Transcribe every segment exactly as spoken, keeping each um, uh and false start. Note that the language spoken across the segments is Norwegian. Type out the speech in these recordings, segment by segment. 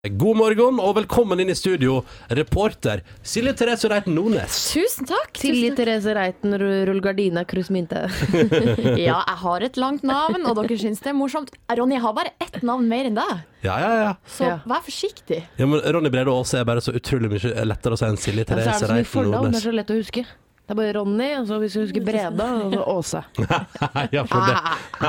God morgen og velkommen inn i studio, reporter Silje Therese Reiten Nordnes. Tusen takk. Silje Therese Reiten Rullgardina Krusminte. Ja, jeg har et langt navn, og dere synes det er morsomt. Ronny, jeg har bare ett navn mer enn deg. Ja, ja, ja. Så Ja. vær forsiktig. Ja, men Ronny Brede Aase er bare så utrolig mye lettere å si enn Silje Ja, så er Therese det så mye Reiten fornavn, det Nordnes. er så lett å huske. Det er bare Ronny, og så hvis du husker Breda, og så Åse. Ja, for det.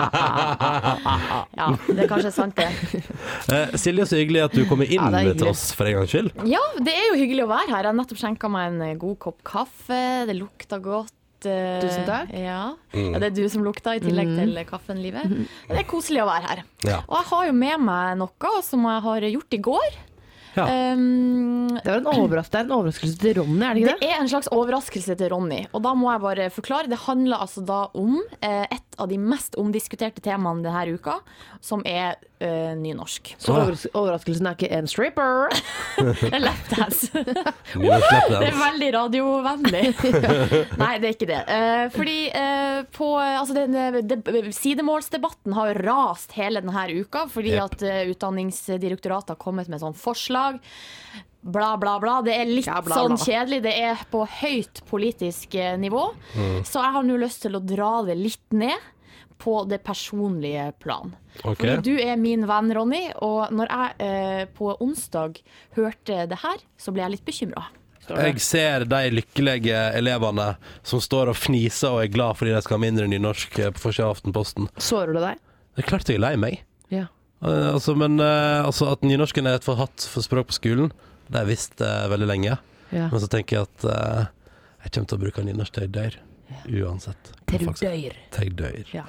Ja, det er kanskje sant det. Eh, Silje, så hyggelig at du kommer inn Ja, det er hyggelig. til oss for en gangs skyld. Ja, det er jo hyggelig å være her. Jeg har nettopp skjenket meg en god kopp kaffe. Det lukter godt. eh, Tusen takk. Ja. ja, det er du som lukter i tillegg til kaffen, livet. Det er koselig å være her. Ja. Og jeg har jo med meg noe som jeg har gjort i går. Ja. Um, Det var en, overras det er en overraskelse til Ronny, er det ikke Det det? er en slags overraskelse til Ronny, og da må jeg bare forklare. Det handler altså da om eh, et av de mest omdiskuterte temaene denne uka, som er eh, nynorsk. Så overras overraskelsen er ikke en stripper. Lapdance. Mye slipp Det er den. veldig radiovennlig. Nei, det er ikke det. Eh, fordi eh, på altså det, det, sidemålsdebatten har jo rast hele denne uka, fordi Yep. at eh, Utdanningsdirektoratet har kommet med sånn forslag. Bla, bla, bla. Det er litt Ja, bla, sånn bla. kjedelig. Det er på høyt politisk eh, nivå. Så jeg har nå lyst til å dra det litt ned på det personlige plan. Ok. Fordi du er min venn, Ronny, og når jeg eh, på onsdag hørte det her, så ble jeg litt bekymret. Jeg ser de lykkelige elevene som står og fniser og er glad fordi de skal ha mindre nynorsk eh, på forsiden av Aftenposten. Sårer du deg? Det er klart jeg er lei meg. Ja. Eh, altså, men eh, altså, at nynorsken er et forhatt for språk på skolen, det har jeg visst eh, veldig lenge. Ja. Men så tenker jeg at eh, jeg kommer til å bruke nynorsk til jeg dør. Uansett. Til du Faktisk- dør. Til jeg dør. Ja.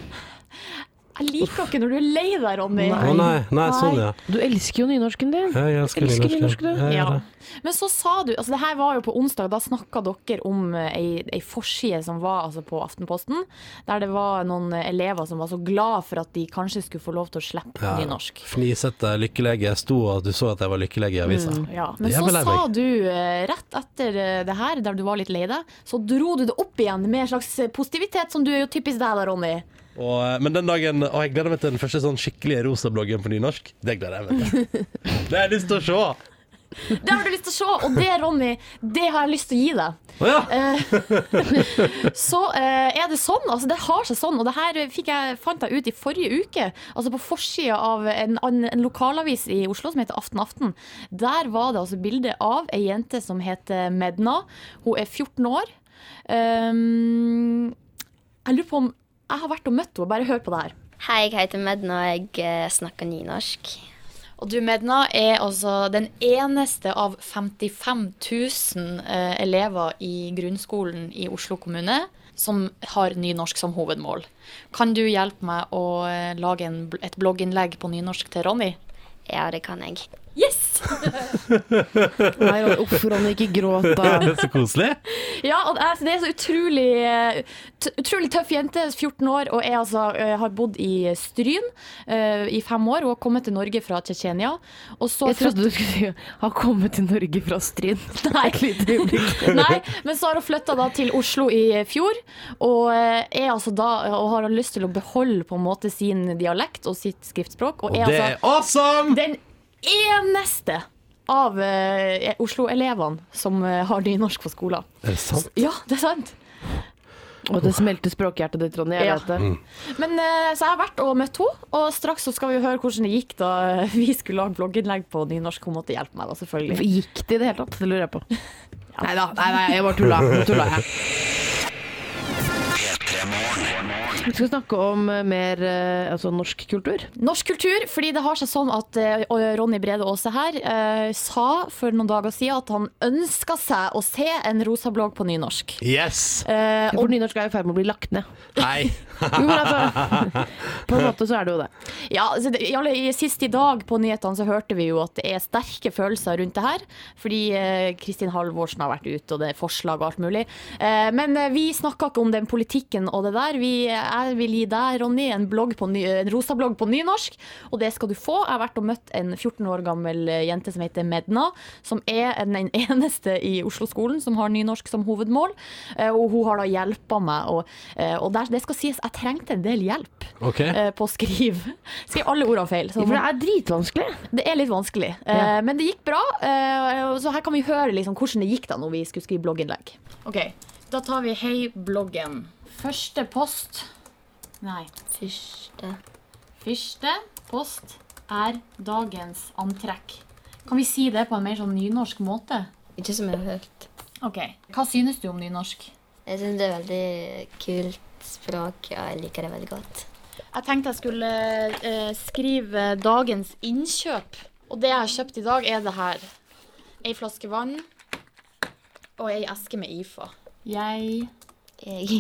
Jeg liker ikke når du er lei deg, Ronny. Nei. Å nei, nei, sånn ja. Du elsker jo nynorsken din. Ja, jeg elsker, Elsker nynorsken. nynorsk, du. Ja, ja, Ja. det. Men så sa du, altså det her var jo på onsdag, da snakket dere om eh, ei, ei forside som var altså på Aftenposten, der det var noen eh, elever som var så glad for at de kanskje skulle få lov til å slippe Ja. nynorsk. Fnisete lykkelege sto at du så at jeg var lykkelege i avisa. Ja, men Det er så vel lei sa meg. du eh, rett etter eh, det her, der du var litt lei deg, så dro du det opp igjen med en slags eh, positivitet, som du er jo typisk deg da, Ronny. Og, eh, men den dagen, og jeg gleder meg til den første sånn skikkelige rosa-bloggen på nynorsk. Det gleder jeg meg til. Det har jeg lyst til å se. Det har du lyst til å se, og det, Ronny, det har jeg lyst til å gi deg. Å ja. Eh, så eh, er det sånn, altså det har seg sånn, og det her fikk jeg, fant jeg ut i forrige uke, altså på forsida av en, en, en lokalavis i Oslo som heter Aften Aften. Der var det altså bilde av ei jente som heter Medna. Hun er fjorten år. Um, jeg lurer på om jeg har vært og møtt henne, bare hør på det her. Hei, jeg heter Medna, og jeg eh, snakker nynorsk. Og du, Medna, er altså den eneste av femtifem tusen eh, elever i grunnskolen i Oslo kommune som har nynorsk som hovedmål. Kan du hjelpe meg å eh, lage en, bl- et blogginnlegg på nynorsk til Ronny? Ja, det kan jeg. Yes! Nei, Ronny, uff, Ronny, ikke gråt da. Det er så koselig. Ja, og det er- det er så utrolig, eh, t utrolig tøff jente, fjorten år, og er altså, eh, har bodd i Stryn eh, i fem år, og har kommet til Norge fra Tsjetsjenia. Og så Jeg trodde du skulle si ha kommet til Norge fra Stryn. Nei. Et lite øyeblikk. Nei, men så har hun flyttet da til Oslo i fjor, og eh, er altså da, og har lyst til å beholde på en måte sin dialekt og sitt skriftspråk, og Og er det altså er awesome! den eneste av eh, Oslo-elevene som eh, har nynorsk på skolen. Er det sant? Ja, det er sant. Og det smelter språkhjertet ditt, Ronny, jeg Ja. vet det. Men eh, så jeg har vært og møtt henne, og straks så skal vi høre hvordan det gikk da vi skulle lage blogginnlegg på nynorsk. Hun måtte hjelpe meg da, selvfølgelig. Gikk det i det hele tatt? Det lurer jeg på. Neida, nei, nei, jeg bare tulla. Nå tulla jeg. Vi skal snakke om eh, mer eh, altså norsk kultur. Norsk kultur, fordi det har seg sånn at eh, Ronny Brede Aase her eh, sa for noen dager siden at han ønsket seg å se en rosa-blogg på nynorsk. Yes! Eh, For nynorsk er i ferd med å bli lagt ned. Nei. Jo, men altså, på en måte så er det jo det. Ja, altså, det- i alle, i, sist i dag på nyhetene så hørte vi jo at det er sterke følelser rundt det her, fordi eh, Kristin Halvorsen har vært ute, og det er forslag og alt mulig. Eh, men eh, vi snakket ikke om den politikken bloggen og det der. Vi, jeg vil gi deg, Ronny, en, blogg på ny, en rosa blogg på nynorsk, og det skal du få. Jeg har vært og møtt en fjorten år gammel jente som heter Medna, som er den eneste i Oslo-skolen som har nynorsk som hovedmål, og hun har da hjulpet meg, og, og der, det skal sies, jeg trengte en del hjelp okay. på å skrive. Skrive alle ordene feil. Så For det er dritvanskelig. Det er litt vanskelig, ja. men det gikk bra, så her kan vi høre liksom hvordan det gikk da når vi skulle skrive blogginnlegg. Ok, da tar vi hei bloggen. Første post, nei, Første. første post er dagens antrekk. Kan vi si det på en mer sånn nynorsk måte? Ikke som jeg har hørt. Ok, hva synes du om nynorsk? Jeg synes det er veldig kult språk, og jeg liker det veldig godt. Jeg tenkte jeg skulle eh, skrive dagens innkjøp, og det jeg har kjøpt i dag er det her. En flaske vann og en eske med I F A. Jeg, Jeg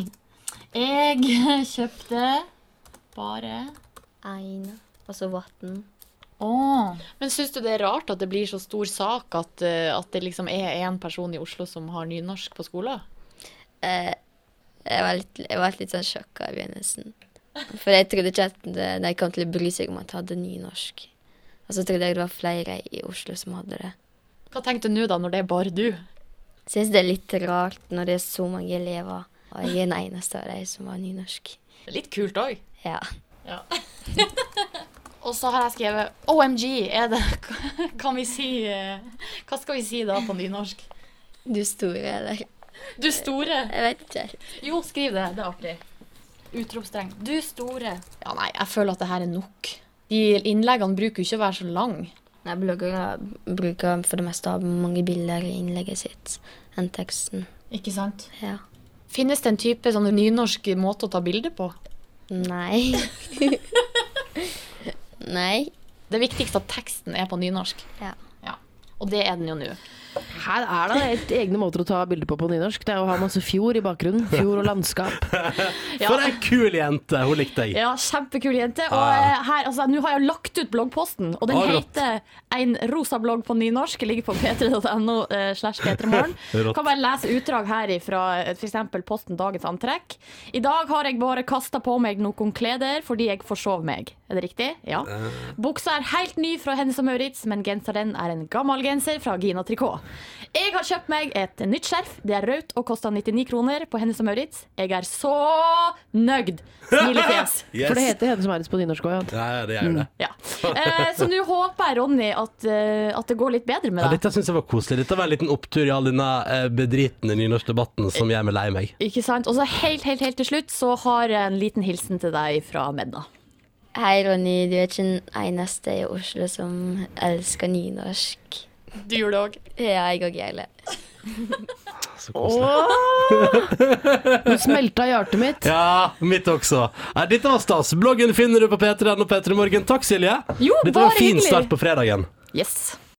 jeg kjøpte bare... en, og så vatten. Åh. Men synes du det er rart at det blir så stor sak at, uh, at det liksom er en person i Oslo som har nynorsk på skolen? Eh, jeg, var litt, jeg var litt sånn sjokket i begynnelsen. For jeg trodde ikke at det, de kom til å bry seg om at jeg hadde nynorsk. Og så trodde jeg det var flere i Oslo som hadde det. Hva tenkte du nå da, når det er bare du? Jeg synes det er litt rart når det er så mange elever, og jeg er den eneste av dem som var nynorsk. Det er litt kult også. Ja. Ja. Og så har jeg skrevet O M G, er det, kan vi si, uh, hva skal vi si da på nynorsk? Du store, eller? Du store. Jeg vet ikke. Jo, skriv det, det er artig. Utropsstreng. Du store. Ja, nei, jeg føler at det her er nok. De innleggene bruker jo ikke å være så lang. Nei, bloggere bruker for det meste av mange bilder i innlegget sitt enn teksten. Ikke sant? Ja. Finnes det en type sånn nynorsk måte å ta bilder på? Nei. Nei. Det viktigste at teksten er på nynorsk. Ja. Ja. Og det er den jo nå. Her er det et egne måter å ta bilder på på nynorsk. Det er å ha masse fjord i bakgrunnen. Fjord og landskap. Ja. For en kul jente, hun likte jeg. Ja, kjempekul jente. Og Ah. eh, her, altså, nå har jeg lagt ut bloggposten, og den Ah, rått. heter En rosa blogg på nynorsk. Ligger på p tre punktum no eh, slash p tre morgen. Rått. Kan bare lese utdrag her fra for eksempel posten Dagens antrekk. I dag har jeg bare kastet på meg noen kleder fordi jeg forsov meg. Er det riktig? Ja. Buksa er helt ny fra Hennes og Mauritz, men genseren er en gammel genser fra Gina Tricot. Jeg har kjøpt meg et nytt skjerf. Det er rødt og koster nittini kroner på Hennes og Mauritz. Jeg er så nøgd. Smilefjes. Yes. For det heter Hennes og Mauritz på nynorsk også, ja. Ja, det gjør det. Ja. Eh, så nå håper jeg, Ronny, at, eh, at det går litt bedre med Ja, deg. dette synes jeg var koselig. Dette var en liten opptur i all denne eh, bedritne nynorskdebatten som gjør meg lei meg. Ikke sant? Og så helt, helt, helt til slutt så har jeg en liten hilsen til deg fra Medna. Hei, Ronny. Du er ikke den eneste i Oslo som elsker nynorsk. Du gjør det også. Ja, jeg òg gjør det. Så koselig. Åh! Nå smelta hjertet mitt. Ja, mitt også. Nei, dette var stas. Bloggen finner du på P tre punktum no og P tre Morgen. Takk, Silje. Jo, Dette var bare en fin hyggelig. start på fredagen. Yes.